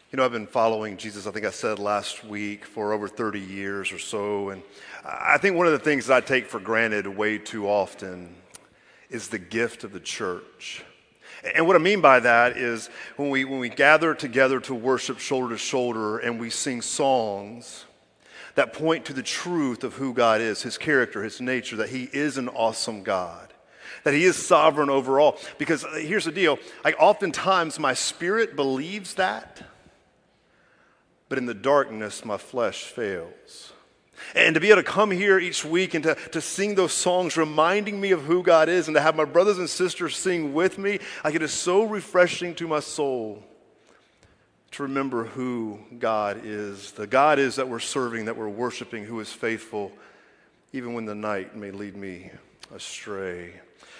You know, I've been following Jesus, I think I said last week, for over 30 years or so. And I think one of the things that I take for granted way too often is the gift of the church. And what I mean by that is when we gather together to worship shoulder to shoulder and we sing songs that point to the truth of who God is, his character, his nature, that he is an awesome God, that he is sovereign over all. Because here's the deal, oftentimes my spirit believes that, but in the darkness, my flesh fails. And to be able to come here each week and to sing those songs reminding me of who God is and to have my brothers and sisters sing with me, it is so refreshing to my soul to remember who God is. The God is that we're serving, that we're worshiping, who is faithful, even when the night may lead me astray.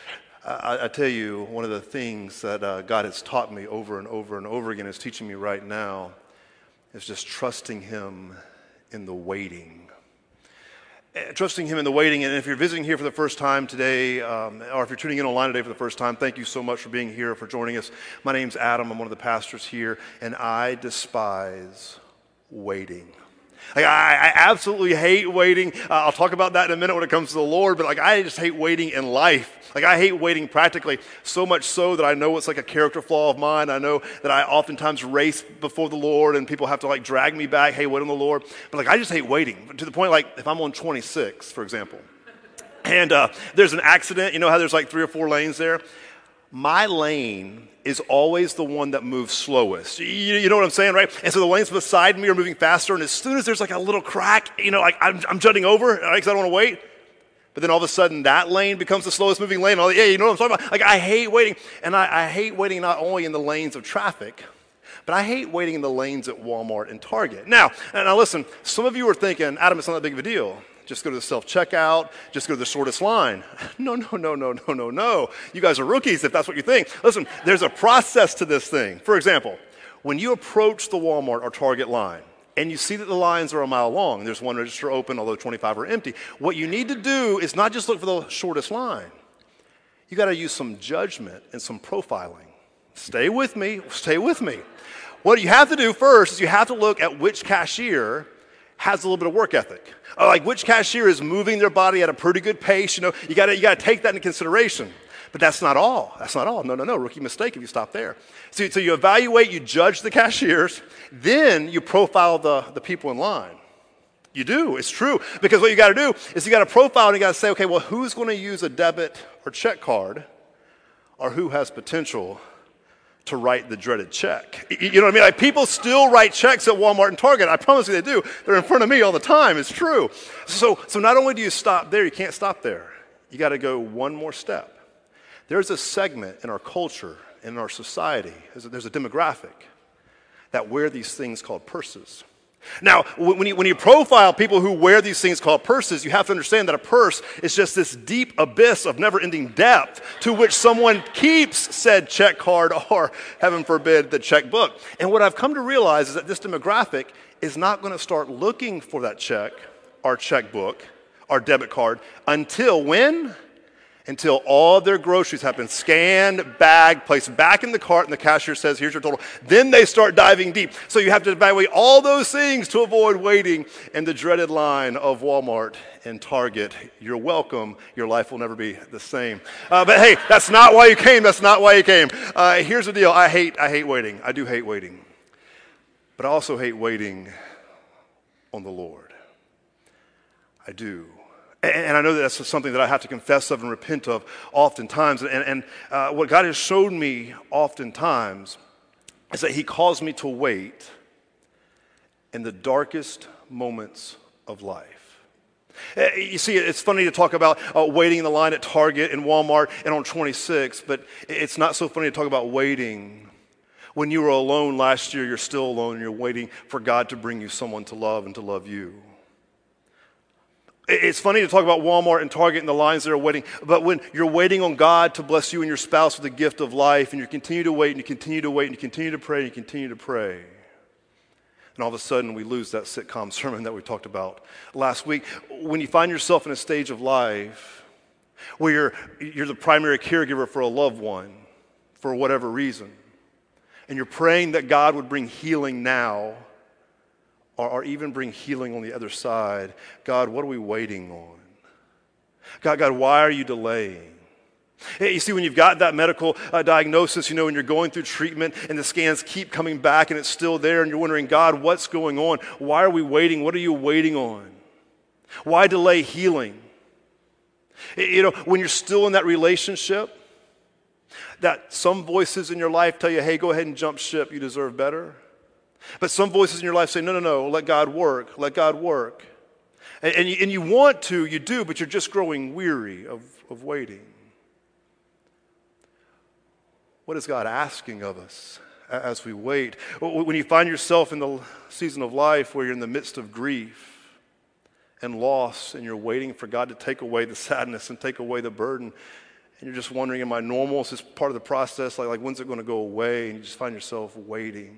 I tell you, one of the things that God has taught me over and over and over again, is teaching me right now, is just trusting him in the waiting. Trusting him in the waiting. And if you're visiting here for the first time today, or if you're tuning in online today for the first time, thank you so much for being here, for joining us. My name's Adam. I'm one of the pastors here, and I despise waiting. I absolutely hate waiting. I'll talk about that in a minute when it comes to the Lord, but I just hate waiting in life. I hate waiting practically, so much so that I know it's like a character flaw of mine. I know that I oftentimes race before the Lord and people have to drag me back, hey, wait on the Lord. But I just hate waiting, to the point if I'm on 26, for example, and there's an accident, you know how there's 3 or 4 lanes there? My lane is always the one that moves slowest. You know what I'm saying, right? And so the lanes beside me are moving faster, and as soon as there's a little crack, I'm jutting over, right, because I don't want to wait. But then all of a sudden, that lane becomes the slowest moving lane. Yeah, you know what I'm talking about? I hate waiting. And I hate waiting not only in the lanes of traffic, but I hate waiting in the lanes at Walmart and Target. Now listen, some of you are thinking, Adam, it's not that big of a deal. Just go to the self-checkout. Just go to the shortest line. No. You guys are rookies if that's what you think. Listen, there's a process to this thing. For example, when you approach the Walmart or Target line, and you see that the lines are a mile long, there's one register open, although 25 are empty, what you need to do is not just look for the shortest line. You got to use some judgment and some profiling. Stay with me. What you have to do first is you have to look at which cashier has a little bit of work ethic. Which cashier is moving their body at a pretty good pace. You got to take that into consideration. But that's not all. No. Rookie mistake if you stop there. So you evaluate, you judge the cashiers, then you profile the people in line. You do. It's true. Because what you got to do is you got to profile and you got to say, okay, well, who's going to use a debit or check card, or who has potential to write the dreaded check? You know what I mean? People still write checks at Walmart and Target. I promise you they do. They're in front of me all the time. It's true. So not only do you stop there, you can't stop there. You got to go one more step. There's a segment in our culture, in our society, there's a demographic that wear these things called purses. Now, when you profile people who wear these things called purses, you have to understand that a purse is just this deep abyss of never-ending depth to which someone keeps said check card or, heaven forbid, the checkbook. And what I've come to realize is that this demographic is not going to start looking for that check or checkbook or debit card until when? Until all their groceries have been scanned, bagged, placed back in the cart, and the cashier says, here's your total. Then they start diving deep. So you have to evaluate all those things to avoid waiting in the dreaded line of Walmart and Target. You're welcome. Your life will never be the same. But hey, that's not why you came. Here's the deal. I hate waiting. I do hate waiting. But I also hate waiting on the Lord. I do. And I know that that's something that I have to confess of and repent of oftentimes. And what God has shown me oftentimes is that he calls me to wait in the darkest moments of life. You see, it's funny to talk about waiting in the line at Target and Walmart and on 26, but it's not so funny to talk about waiting when you were alone last year, you're still alone, and you're waiting for God to bring you someone to love and to love you. It's funny to talk about Walmart and Target and the lines that are waiting, but when you're waiting on God to bless you and your spouse with the gift of life, and you continue to wait, and you continue to wait, and you continue to pray, and you continue to pray, and all of a sudden we lose that sitcom sermon that we talked about last week. When you find yourself in a stage of life where you're the primary caregiver for a loved one for whatever reason, and you're praying that God would bring healing now, or even bring healing on the other side, God, what are we waiting on? God, why are you delaying? Hey, you see, when you've got that medical diagnosis, when you're going through treatment and the scans keep coming back and it's still there and you're wondering, God, what's going on? Why are we waiting? What are you waiting on? Why delay healing? When you're still in that relationship, that some voices in your life tell you, hey, go ahead and jump ship, you deserve better. But some voices in your life say, no, let God work, let God work. And you want to, you do, but you're just growing weary of waiting. What is God asking of us as we wait? When you find yourself in the season of life where you're in the midst of grief and loss and you're waiting for God to take away the sadness and take away the burden, and you're just wondering, am I normal? Is this part of the process? Like when's it going to go away? And you just find yourself waiting.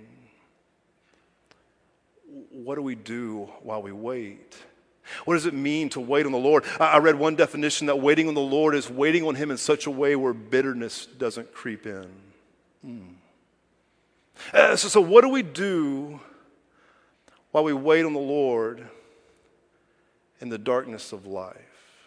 What do we do while we wait? What does it mean to wait on the Lord? I read one definition that waiting on the Lord is waiting on Him in such a way where bitterness doesn't creep in. So what do we do while we wait on the Lord in the darkness of life?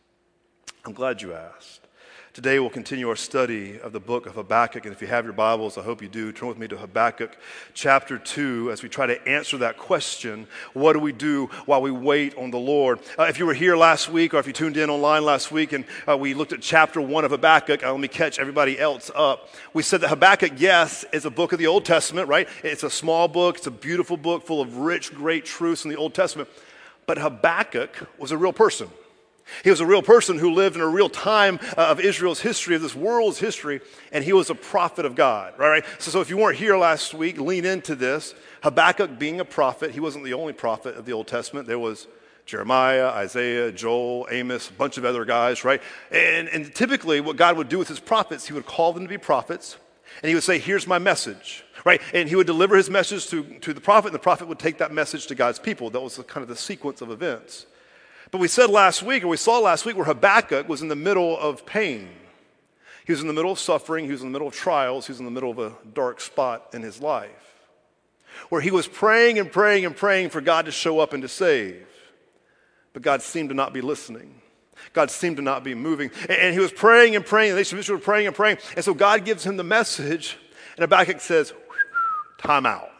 I'm glad you asked. Today we'll continue our study of the book of Habakkuk, and if you have your Bibles, I hope you do, turn with me to Habakkuk chapter 2 as we try to answer that question, what do we do while we wait on the Lord? If you were here last week or if you tuned in online last week and we looked at chapter 1 of Habakkuk, let me catch everybody else up. We said that Habakkuk, yes, is a book of the Old Testament, right? It's a small book, it's a beautiful book full of rich, great truths in the Old Testament, but Habakkuk was a real person. He was a real person who lived in a real time of Israel's history, of this world's history, and he was a prophet of God, right? So if you weren't here last week, lean into this. Habakkuk being a prophet, he wasn't the only prophet of the Old Testament. There was Jeremiah, Isaiah, Joel, Amos, a bunch of other guys, right? And typically what God would do with his prophets, he would call them to be prophets, and he would say, here's my message, right? And he would deliver his message to the prophet, and the prophet would take that message to God's people. That was kind of the sequence of events. But we said last week, or we saw last week, where Habakkuk was in the middle of pain. He was in the middle of suffering. He was in the middle of trials. He was in the middle of a dark spot in his life, where he was praying and praying and praying for God to show up and to save. But God seemed to not be listening. God seemed to not be moving. And he was praying and praying, and the nation of Israel were praying and praying. And so God gives him the message, and Habakkuk says, time out.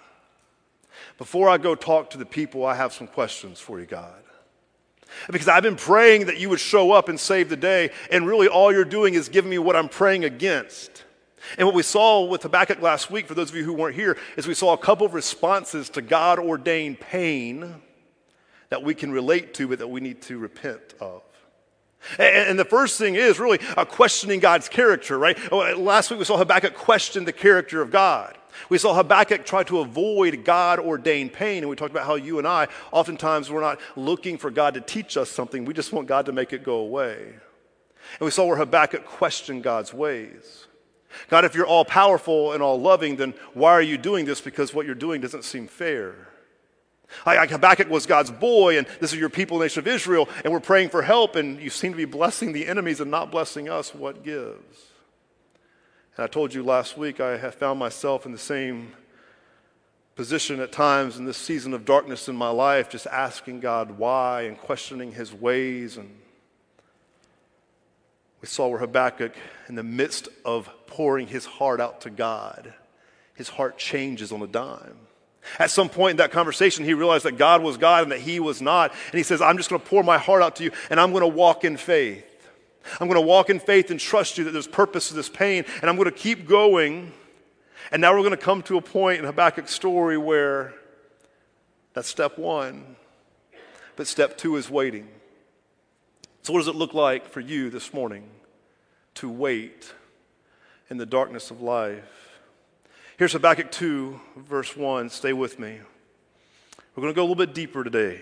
Before I go talk to the people, I have some questions for you, God. Because I've been praying that you would show up and save the day, and really all you're doing is giving me what I'm praying against. And what we saw with Habakkuk last week, for those of you who weren't here, is we saw a couple of responses to God-ordained pain that we can relate to, but that we need to repent of. And the first thing is really questioning God's character, right? Last week we saw Habakkuk question the character of God. We saw Habakkuk try to avoid God-ordained pain, and we talked about how you and I, oftentimes we're not looking for God to teach us something, we just want God to make it go away. And we saw where Habakkuk questioned God's ways. God, if you're all-powerful and all-loving, then why are you doing this? Because what you're doing doesn't seem fair. Like Habakkuk was God's boy, and this is your people, nation of Israel, and we're praying for help, and you seem to be blessing the enemies and not blessing us. What gives? And I told you last week I have found myself in the same position at times in this season of darkness in my life, just asking God why and questioning his ways. And we saw where Habakkuk, in the midst of pouring his heart out to God, his heart changes on a dime. At some point in that conversation, he realized that God was God and that he was not. And he says, I'm just going to pour my heart out to you, and I'm going to walk in faith. I'm going to walk in faith and trust you that there's purpose to this pain, and I'm going to keep going. And now we're going to come to a point in Habakkuk's story where that's step one, but step two is waiting. So what does it look like for you this morning to wait in the darkness of life? Here's Habakkuk 2, verse 1. Stay with me. We're going to go a little bit deeper today,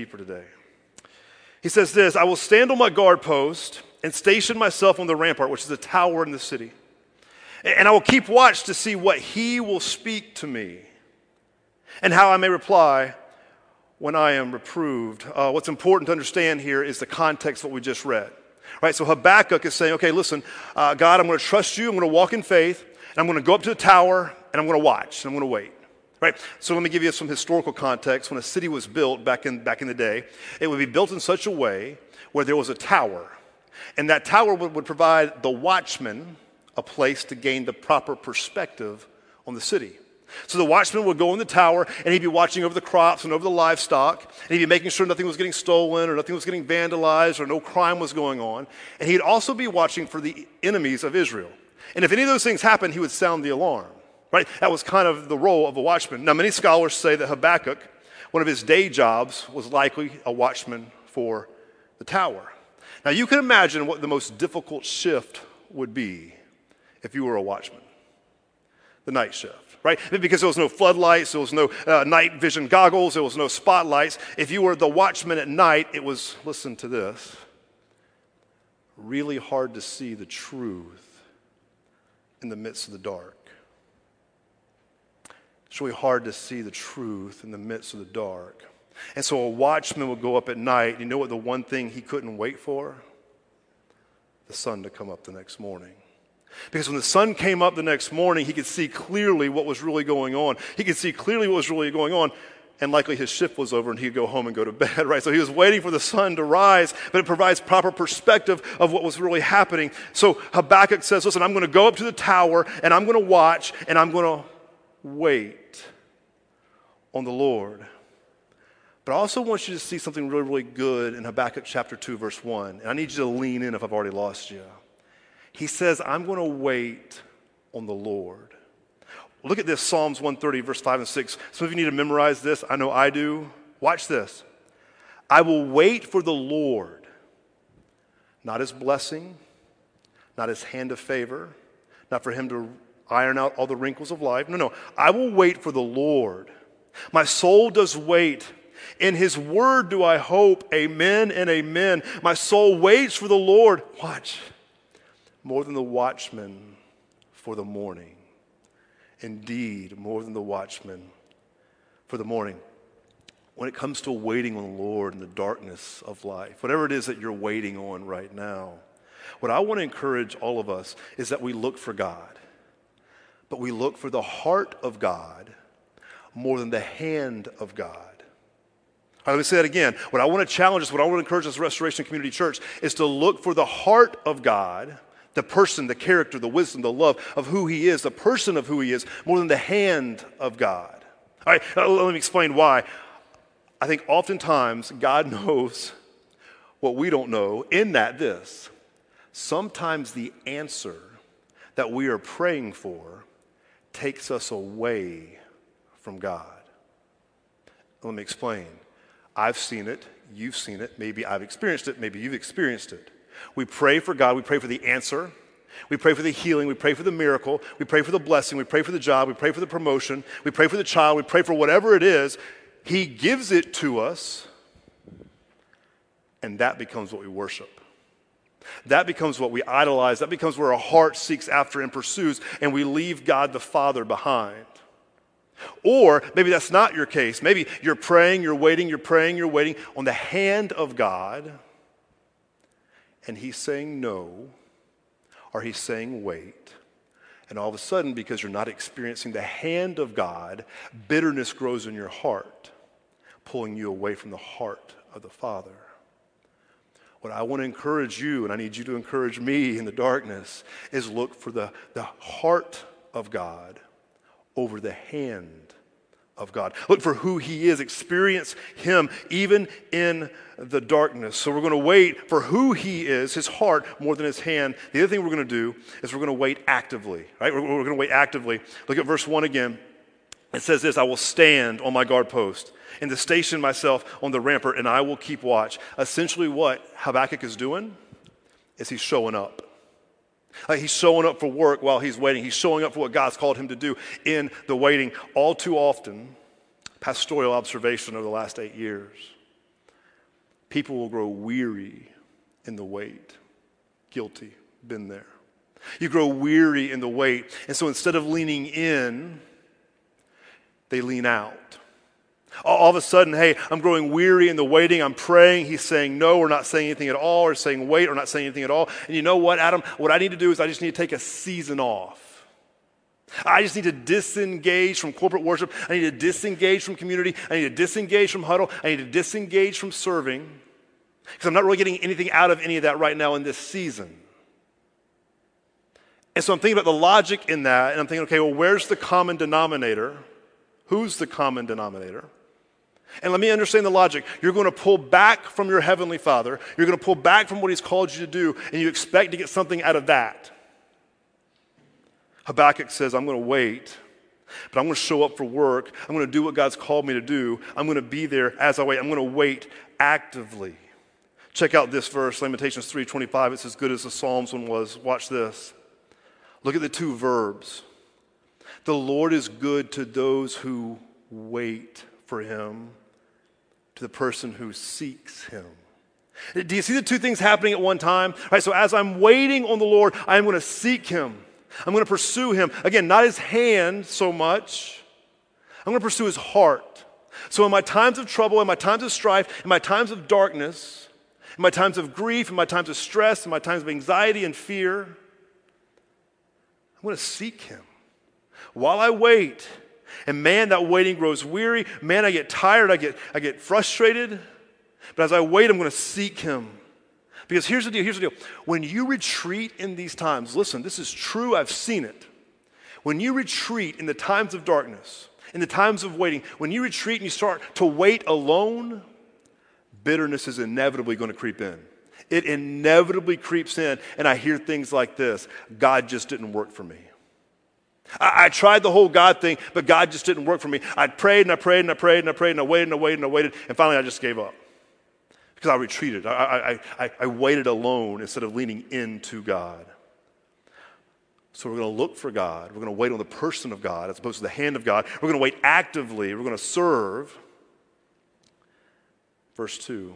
He says this, I will stand on my guard post and station myself on the rampart, which is a tower in the city. And I will keep watch to see what he will speak to me and how I may reply when I am reproved. What's important to understand here is the context of what we just read. Right? So Habakkuk is saying, okay, listen, God, I'm going to trust you. I'm going to walk in faith. And I'm going to go up to the tower, and I'm going to watch, and I'm going to wait. Right? So let me give you some historical context. When a city was built back in the day, it would be built in such a way where there was a tower. And that tower would provide the watchman a place to gain the proper perspective on the city. So the watchman would go in the tower, and he'd be watching over the crops and over the livestock, and he'd be making sure nothing was getting stolen or nothing was getting vandalized or no crime was going on. And he'd also be watching for the enemies of Israel. And if any of those things happened, he would sound the alarm. Right? That was kind of the role of a watchman. Now, many scholars say that Habakkuk, one of his day jobs, was likely a watchman for the tower. Now, you can imagine what the most difficult shift would be if you were a watchman. The night shift, right? Because there was no floodlights, there was no night vision goggles, there was no spotlights. If you were the watchman at night, it was, listen to this, really hard to see the truth in the midst of the dark. It's really hard to see the truth in the midst of the dark. And so a watchman would go up at night. You know what the one thing he couldn't wait for? The sun to come up the next morning. Because when the sun came up the next morning, he could see clearly what was really going on. He could see clearly what was really going on. And likely his shift was over and he'd go home and go to bed, right? So he was waiting for the sun to rise, but it provides proper perspective of what was really happening. So Habakkuk says, listen, I'm going to go up to the tower and I'm going to watch and I'm going to wait on the Lord. But I also want you to see something really, really good in Habakkuk chapter 2, verse 1. And I need you to lean in if I've already lost you. He says, I'm going to wait on the Lord. Look at this, Psalms 130, verse 5 and 6. Some of you need to memorize this. I know I do. Watch this. I will wait for the Lord, not his blessing, not his hand of favor, not for him to iron out all the wrinkles of life. No. I will wait for the Lord. My soul does wait. In his word do I hope. Amen and amen. My soul waits for the Lord. Watch. More than the watchman for the morning. Indeed, more than the watchman for the morning. When it comes to waiting on the Lord in the darkness of life, whatever it is that you're waiting on right now, what I want to encourage all of us is that we look for God. But we look for the heart of God more than the hand of God. All right, let me say that again. What I want to challenge us, what I want to encourage us, Restoration Community Church, is to look for the heart of God, the person, the character, the wisdom, the love of who he is, the person of who he is, more than the hand of God. All right, let me explain why. I think oftentimes God knows what we don't know, in that this. Sometimes the answer that we are praying for takes us away from God. Let me explain. I've seen it, you've seen it, maybe I've experienced it, maybe you've experienced it. We pray for God, we pray for the answer, we pray for the healing, we pray for the miracle, we pray for the blessing, we pray for the job, we pray for the promotion, we pray for the child, we pray for whatever it is. He gives it to us, and that becomes what we worship. That becomes what we idolize. That becomes where our heart seeks after and pursues, and we leave God the Father behind. Or maybe that's not your case. Maybe you're praying, you're waiting, you're praying, you're waiting on the hand of God, and he's saying no, or he's saying wait. And all of a sudden, because you're not experiencing the hand of God, bitterness grows in your heart, pulling you away from the heart of the Father. What I want to encourage you, and I need you to encourage me in the darkness, is look for the heart of God over the hand of God. Look for who he is. Experience him even in the darkness. So we're going to wait for who he is, his heart, more than his hand. The other thing we're going to do is we're going to wait actively. Right? We're going to wait actively. Look at verse 1 again. It says this, I will stand on my guard post and to station myself on the rampart, and I will keep watch. Essentially what Habakkuk is doing is he's showing up. He's showing up for work while he's waiting. He's showing up for what God's called him to do in the waiting. All too often, pastoral observation over the last 8 years, people will grow weary in the wait. Guilty, been there. You grow weary in the wait, and so instead of leaning in, they lean out. All of a sudden, hey, I'm growing weary in the waiting. I'm praying. He's saying no or not saying anything at all, or saying wait or not saying anything at all. And you know what, Adam? What I need to do is I just need to take a season off. I just need to disengage from corporate worship. I need to disengage from community. I need to disengage from huddle. I need to disengage from serving because I'm not really getting anything out of any of that right now in this season. And so I'm thinking about the logic in that, and I'm thinking, okay, well, where's the common denominator? Who's the common denominator? And let me understand the logic. You're going to pull back from your Heavenly Father. You're going to pull back from what He's called you to do, and you expect to get something out of that. Habakkuk says, I'm going to wait, but I'm going to show up for work. I'm going to do what God's called me to do. I'm going to be there as I wait. I'm going to wait actively. Check out this verse, Lamentations 3:25. It's as good as the Psalms one was. Watch this. Look at the two verbs. The Lord is good to those who wait for Him, to the person who seeks Him. Do you see the two things happening at one time? All right, so as I'm waiting on the Lord, I am going to seek Him. I'm going to pursue Him. Again, not His hand so much. I'm going to pursue His heart. So in my times of trouble, in my times of strife, in my times of darkness, in my times of grief, in my times of stress, in my times of anxiety and fear, I'm going to seek Him. While I wait, and man, that waiting grows weary. Man, I get tired. I get frustrated. But as I wait, I'm going to seek Him. Because here's the deal. When you retreat in these times, listen, this is true. I've seen it. When you retreat in the times of darkness, in the times of waiting, when you retreat and you start to wait alone, bitterness is inevitably going to creep in. It inevitably creeps in, and I hear things like this: God just didn't work for me. I tried the whole God thing, but God just didn't work for me. I prayed and I prayed and I prayed and I prayed and I waited and I waited and I waited, and finally I just gave up. Because I retreated. I waited alone instead of leaning into God. So we're going to look for God. We're going to wait on the person of God as opposed to the hand of God. We're going to wait actively. We're going to serve. Verse 2.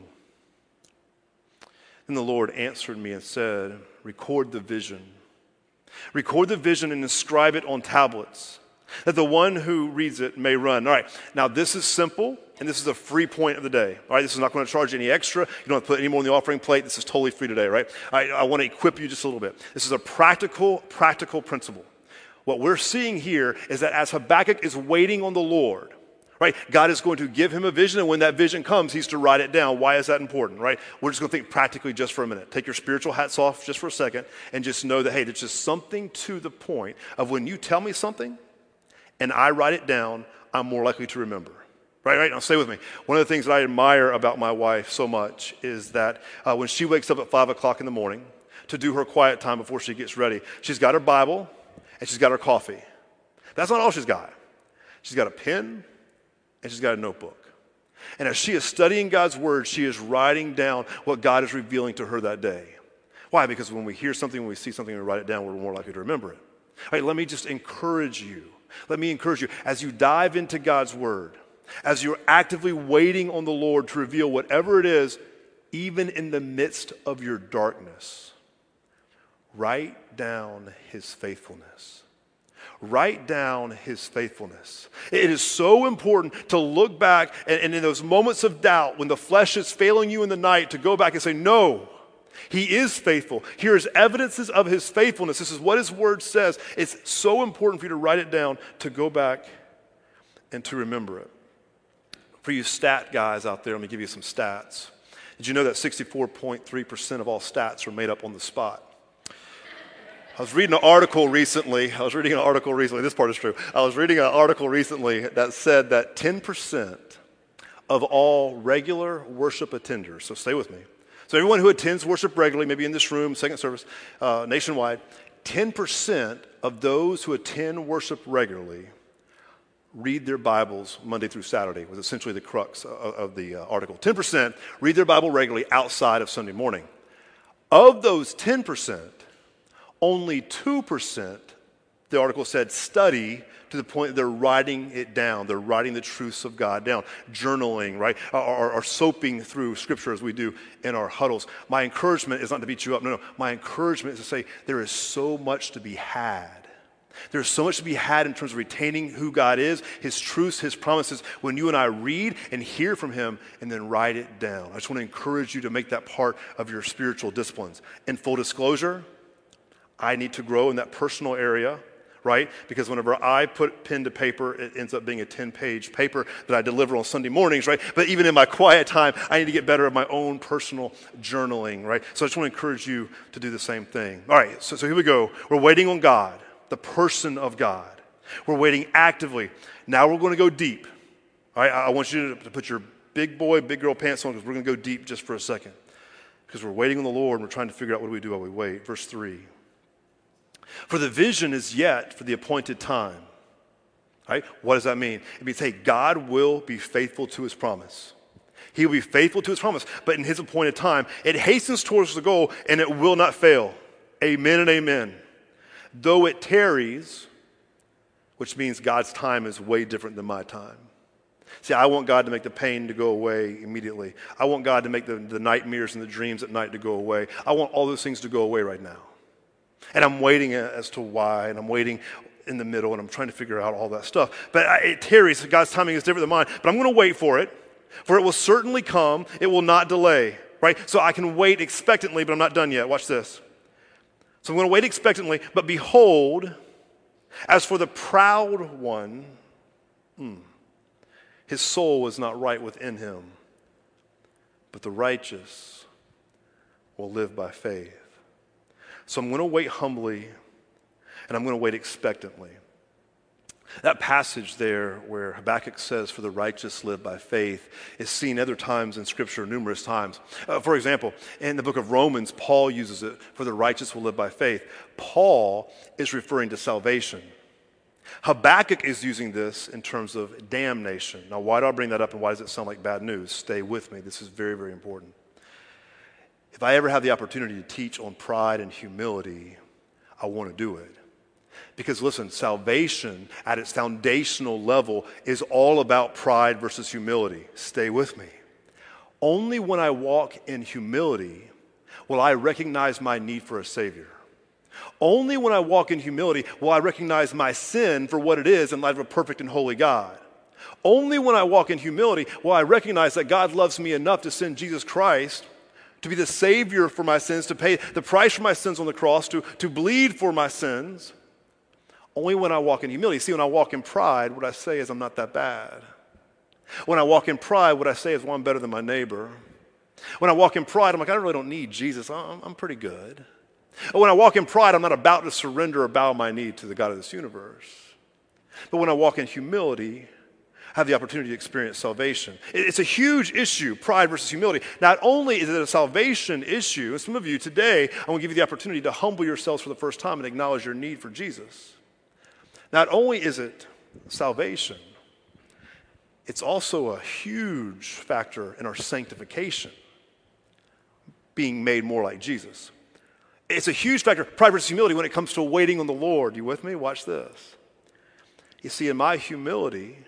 Then the Lord answered me and said, record the vision. Record the vision and inscribe it on tablets, that the one who reads it may run. All right, now this is simple, and this is a free point of the day. All right, this is not going to charge you any extra. You don't have to put any more on the offering plate. This is totally free today, right? I want to equip you just a little bit. This is a practical principle. What we're seeing here is that as Habakkuk is waiting on the Lord, right, God is going to give him a vision, and when that vision comes, he's to write it down. Why is that important, right? We're just going to think practically just for a minute. Take your spiritual hats off just for a second and just know that, hey, there's just something to the point of when you tell me something and I write it down, I'm more likely to remember. Right? Now stay with me. One of the things that I admire about my wife so much is that when she wakes up at 5 o'clock in the morning to do her quiet time before she gets ready, she's got her Bible and she's got her coffee. That's not all she's got. She's got a pen and she's got a notebook. And as she is studying God's word, she is writing down what God is revealing to her that day. Why? Because when we hear something, when we see something, and we write it down, we're more likely to remember it. All right, let me just encourage you. Let me encourage you as you dive into God's word, as you're actively waiting on the Lord to reveal whatever it is, even in the midst of your darkness, write down His faithfulness. Write down His faithfulness. It is so important to look back and in those moments of doubt, when the flesh is failing you in the night, to go back and say, no, He is faithful. Here is evidences of His faithfulness. This is what His word says. It's so important for you to write it down, to go back and to remember it. For you stat guys out there, let me give you some stats. Did you know that 64.3% of all stats are made up on the spot? I was reading an article recently. This part is true. I was reading an article recently that said that 10% of all regular worship attenders, so stay with me. So everyone who attends worship regularly, maybe in this room, second service, nationwide, 10% of those who attend worship regularly read their Bibles Monday through Saturday, was essentially the crux of the article. 10% read their Bible regularly outside of Sunday morning. Of those 10%, only 2%, the article said, study to the point that they're writing it down. They're writing the truths of God down, journaling, right, or soaping through Scripture as we do in our huddles. My encouragement is not to beat you up. No. My encouragement is to say there is so much to be had. There's so much to be had in terms of retaining who God is, His truths, His promises, when you and I read and hear from Him and then write it down. I just want to encourage you to make that part of your spiritual disciplines. In full disclosure, I need to grow in that personal area, right? Because whenever I put pen to paper, it ends up being a 10-page paper that I deliver on Sunday mornings, right? But even in my quiet time, I need to get better at my own personal journaling, right? So I just want to encourage you to do the same thing. All right, so here we go. We're waiting on God, the person of God. We're waiting actively. Now we're going to go deep. All right, I want you to put your big boy, big girl pants on, because we're going to go deep just for a second. Because we're waiting on the Lord, and we're trying to figure out what do we do while we wait. Verse 3. For the vision is yet for the appointed time. Right? What does that mean? It means, hey, God will be faithful to his promise. He will be faithful to his promise, but in his appointed time, it hastens towards the goal, and it will not fail. Amen and amen. Though it tarries, which means God's time is way different than my time. See, I want God to make the pain to go away immediately. I want God to make the nightmares and the dreams at night to go away. I want all those things to go away right now. And I'm waiting as to why, and I'm waiting in the middle, and I'm trying to figure out all that stuff. But it tarries. God's timing is different than mine. But I'm going to wait for it, for it will certainly come. It will not delay, right? So I can wait expectantly, but I'm not done yet. Watch this. So I'm going to wait expectantly, but behold, as for the proud one, his soul is not right within him, but the righteous will live by faith. So I'm going to wait humbly, and I'm going to wait expectantly. That passage there where Habakkuk says, for the righteous live by faith, is seen other times in Scripture, numerous times. For example, in the book of Romans, Paul uses it, for the righteous will live by faith. Paul is referring to salvation. Habakkuk is using this in terms of damnation. Now, why do I bring that up, and why does it sound like bad news? Stay with me. This is very, very important. If I ever have the opportunity to teach on pride and humility, I want to do it. Because listen, salvation at its foundational level is all about pride versus humility. Stay with me. Only when I walk in humility will I recognize my need for a Savior. Only when I walk in humility will I recognize my sin for what it is in light of a perfect and holy God. Only when I walk in humility will I recognize that God loves me enough to send Jesus Christ to be the Savior for my sins, to pay the price for my sins on the cross, to bleed for my sins. Only when I walk in humility. See, when I walk in pride, what I say is I'm not that bad. When I walk in pride, what I say is, well, I'm better than my neighbor. When I walk in pride, I'm like, I really don't need Jesus. I'm pretty good. When I walk in pride, I'm not about to surrender or bow my knee to the God of this universe. But when I walk in humility, I have the opportunity to experience salvation. It's a huge issue, pride versus humility. Not only is it a salvation issue, and some of you today, I want to give you the opportunity to humble yourselves for the first time and acknowledge your need for Jesus. Not only is it salvation, it's also a huge factor in our sanctification, being made more like Jesus. It's a huge factor, pride versus humility, when it comes to waiting on the Lord. You with me? Watch this. You see, in my humility,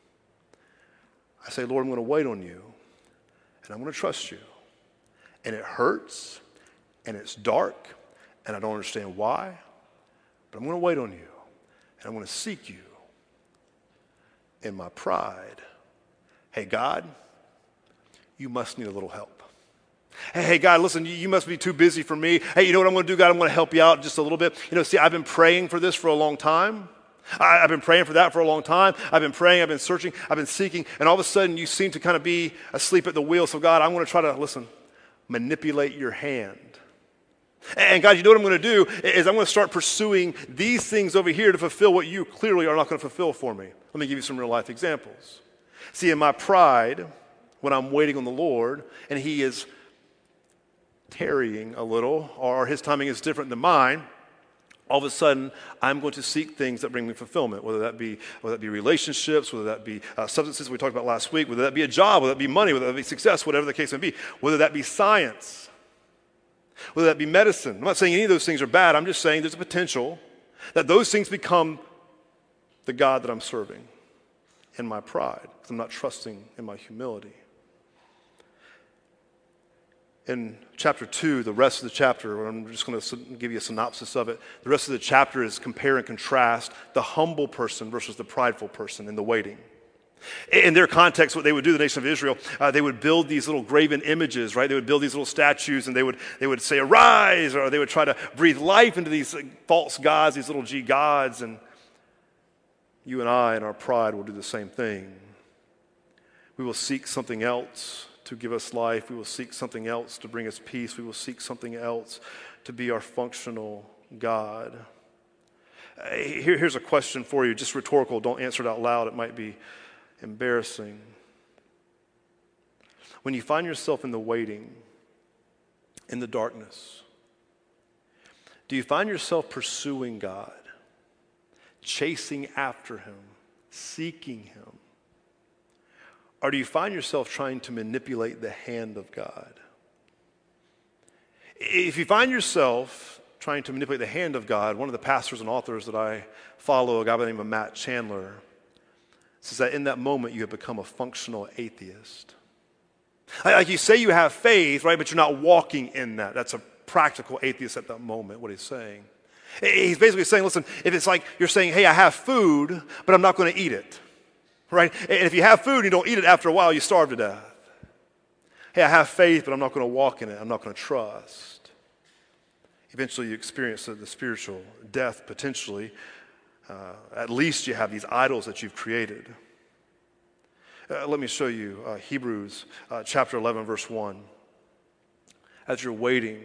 I say, Lord, I'm going to wait on you, and I'm going to trust you. And it hurts, and it's dark, and I don't understand why, but I'm going to wait on you, and I'm going to seek you in my pride. Hey, God, you must need a little help. Hey, God, listen, you must be too busy for me. Hey, you know what I'm going to do, God? I'm going to help you out just a little bit. You know, see, I've been praying for this for a long time. I've been praying for that for a long time. I've been praying, I've been searching, I've been seeking, and all of a sudden you seem to kind of be asleep at the wheel. So God, I'm going to try to, manipulate your hand. And God, you know what I'm going to do is I'm going to start pursuing these things over here to fulfill what you clearly are not going to fulfill for me. Let me give you some real life examples. See, in my pride, when I'm waiting on the Lord, and he is tarrying a little, or his timing is different than mine, all of a sudden, I'm going to seek things that bring me fulfillment, whether that be relationships, whether that be substances we talked about last week, whether that be a job, whether that be money, whether that be success, whatever the case may be, whether that be science, whether that be medicine. I'm not saying any of those things are bad. I'm just saying there's a potential that those things become the God that I'm serving in my pride, because I'm not trusting in my humility. In chapter 2, the rest of the chapter, I'm just going to give you a synopsis of it. The rest of the chapter is compare and contrast the humble person versus the prideful person in the waiting. In their context, what they would do, the nation of Israel, they would build these little graven images, right? They would build these little statues, and they would say, arise, or they would try to breathe life into these false gods, these little G gods, and you and I in our pride will do the same thing. We will seek something else to give us life. We will seek something else to bring us peace. We will seek something else to be our functional God. Here's a question for you, just rhetorical. Don't answer it out loud. It might be embarrassing. When you find yourself in the waiting, in the darkness, do you find yourself pursuing God, chasing after Him, seeking Him? Or do you find yourself trying to manipulate the hand of God? If you find yourself trying to manipulate the hand of God, one of the pastors and authors that I follow, a guy by the name of Matt Chandler, says that in that moment you have become a functional atheist. Like you say you have faith, right, but you're not walking in that. That's a practical atheist at that moment, what he's saying. He's basically saying, listen, if it's like you're saying, hey, I have food, but I'm not going to eat it, right? And if you have food and you don't eat it, after a while, you starve to death. Hey, I have faith, but I'm not going to walk in it. I'm not going to trust. Eventually, you experience the spiritual death, potentially. At least you have these idols that you've created. Let me show you Hebrews chapter 11, verse 1. As you're waiting,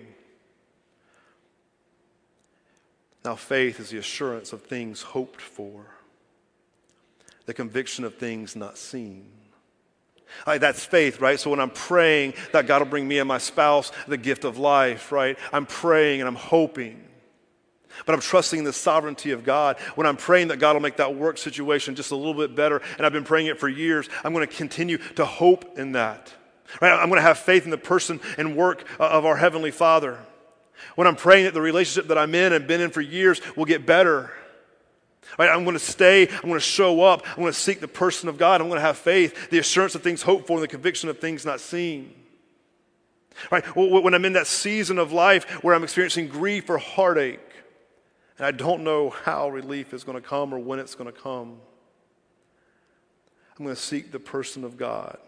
now faith is the assurance of things hoped for, the conviction of things not seen. That's faith, right? So when I'm praying that God will bring me and my spouse the gift of life, right? I'm praying and I'm hoping. But I'm trusting the sovereignty of God. When I'm praying that God will make that work situation just a little bit better, and I've been praying it for years, I'm going to continue to hope in that. Right? I'm going to have faith in the person and work of our Heavenly Father. When I'm praying that the relationship that I'm in and been in for years will get better. Right? I'm going to stay, I'm going to show up, I'm going to seek the person of God, I'm going to have faith, the assurance of things hoped for and the conviction of things not seen. Right? When I'm in that season of life where I'm experiencing grief or heartache, and I don't know how relief is going to come or when it's going to come, I'm going to seek the person of God.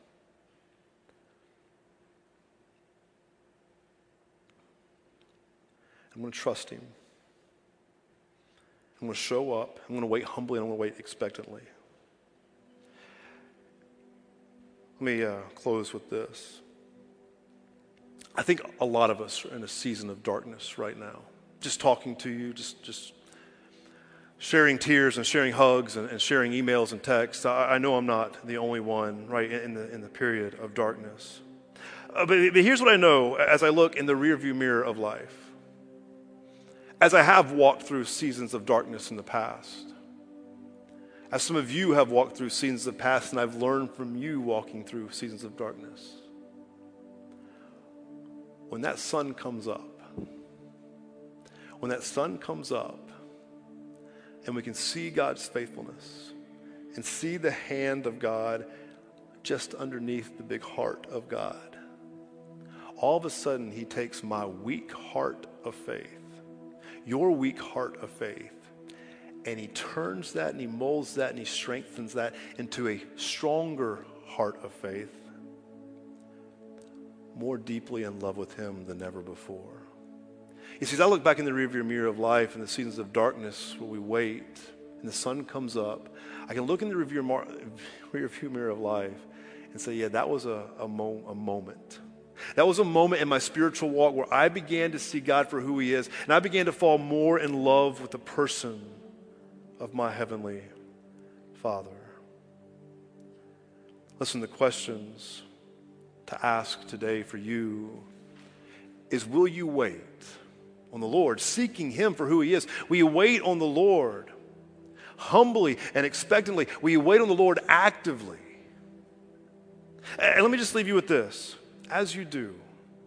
I'm going to trust Him. I'm going to show up. I'm going to wait humbly, and I'm going to wait expectantly. Let me close with this. I think a lot of us are in a season of darkness right now. Just talking to you, just sharing tears and sharing hugs and sharing emails and texts. I know I'm not the only one, right, in the period of darkness. But here's what I know as I look in the rearview mirror of life. As I have walked through seasons of darkness in the past, as some of you have walked through seasons of the past, and I've learned from you walking through seasons of darkness, when that sun comes up, and we can see God's faithfulness and see the hand of God just underneath the big heart of God, all of a sudden He takes my weak heart of faith, your weak heart of faith, and He turns that and He molds that and He strengthens that into a stronger heart of faith, more deeply in love with Him than ever before. You see, as I look back in the rearview mirror of life in the seasons of darkness where we wait and the sun comes up, I can look in the rearview mirror of life and say, yeah, that was a moment. That was a moment in my spiritual walk where I began to see God for who He is, and I began to fall more in love with the person of my Heavenly Father. Listen, the questions to ask today for you is, will you wait on the Lord, seeking Him for who He is? Will you wait on the Lord humbly and expectantly? Will you wait on the Lord actively? And let me just leave you with this. As you do,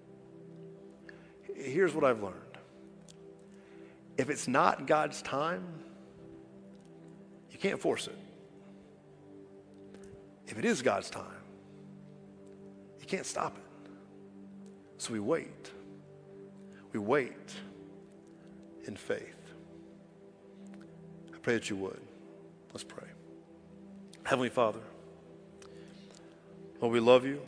here's what I've learned. If it's not God's time, you can't force it. If it is God's time, you can't stop it. So we wait. We wait in faith. I pray that you would. Let's pray. Heavenly Father, Lord, we love you.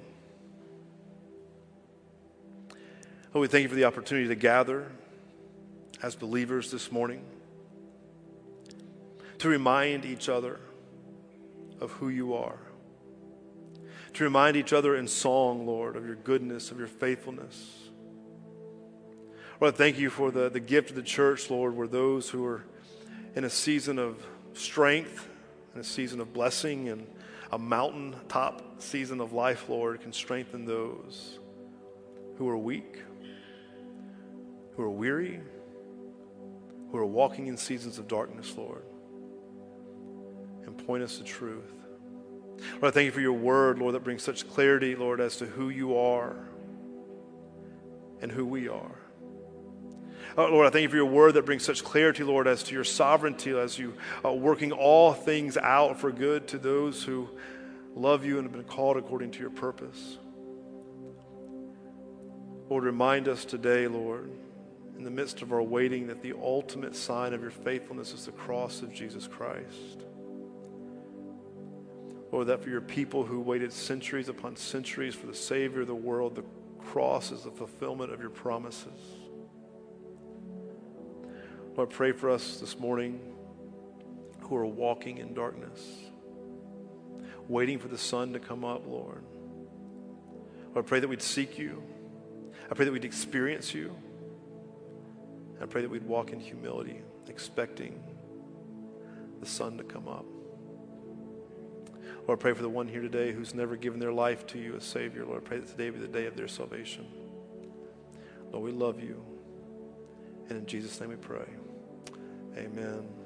Lord, we thank you for the opportunity to gather as believers this morning, to remind each other of who you are, to remind each other in song, Lord, of your goodness, of your faithfulness. Lord, thank you for the gift of the church, Lord, where those who are in a season of strength, in a season of blessing, and a mountaintop season of life, Lord, can strengthen those who are weak, who are weary, who are walking in seasons of darkness, Lord, and point us to truth. Lord, I thank you for your word, Lord, that brings such clarity, Lord, as to who you are and who we are. Lord, I thank you for your word that brings such clarity, Lord, as to your sovereignty, as you working all things out for good to those who love you and have been called according to your purpose. Lord, remind us today, Lord, in the midst of our waiting, that the ultimate sign of your faithfulness is the cross of Jesus Christ. Lord, that for your people who waited centuries upon centuries for the Savior of the world, the cross is the fulfillment of your promises. Lord, pray for us this morning who are walking in darkness, waiting for the sun to come up, Lord. Lord, I pray that we'd seek you. I pray that we'd experience you. I pray that we'd walk in humility, expecting the sun to come up. Lord, I pray for the one here today who's never given their life to you as Savior. Lord, I pray that today be the day of their salvation. Lord, we love you. And in Jesus' name we pray. Amen.